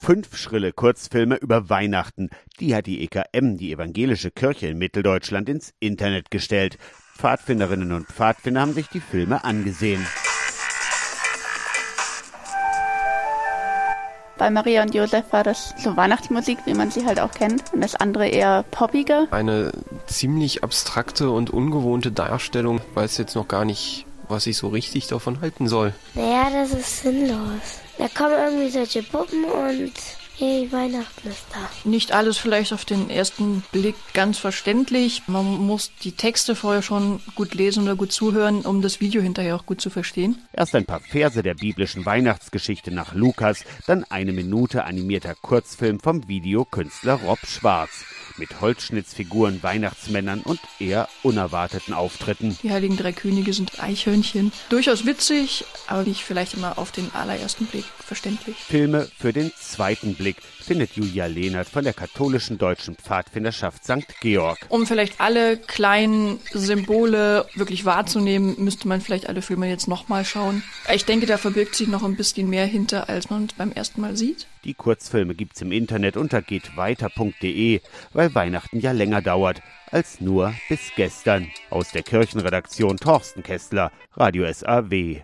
5 schrille Kurzfilme über Weihnachten, die hat die EKM, die Evangelische Kirche in Mitteldeutschland, ins Internet gestellt. Pfadfinderinnen und Pfadfinder haben sich die Filme angesehen. Bei Maria und Josef war das so Weihnachtsmusik, wie man sie halt auch kennt, und das andere eher poppiger. Eine ziemlich abstrakte und ungewohnte Darstellung. Ich weiß jetzt noch gar nicht, was ich so richtig davon halten soll. Naja, das ist sinnlos. Da kommen irgendwie solche Puppen und hey, Weihnachten ist da. Nicht alles vielleicht auf den ersten Blick ganz verständlich. Man muss die Texte vorher schon gut lesen oder gut zuhören, um das Video hinterher auch gut zu verstehen. Erst ein paar Verse der biblischen Weihnachtsgeschichte nach Lukas, dann 1 Minute animierter Kurzfilm vom Videokünstler Rob Schwarz. Mit Holzschnitzfiguren, Weihnachtsmännern und eher unerwarteten Auftritten. Die Heiligen Drei Könige sind Eichhörnchen. Durchaus witzig, aber nicht vielleicht immer auf den allerersten Blick verständlich. Filme für den zweiten Blick findet Julia Lehnert von der katholischen deutschen Pfadfinderschaft St. Georg. Um vielleicht alle kleinen Symbole wirklich wahrzunehmen, müsste man vielleicht alle Filme jetzt nochmal schauen. Ich denke, da verbirgt sich noch ein bisschen mehr hinter, als man beim ersten Mal sieht. Die Kurzfilme gibt's im Internet unter gehtweiter.de, weil Weihnachten ja länger dauert als nur bis gestern. Aus der Kirchenredaktion Thorsten Kessler, Radio SAW.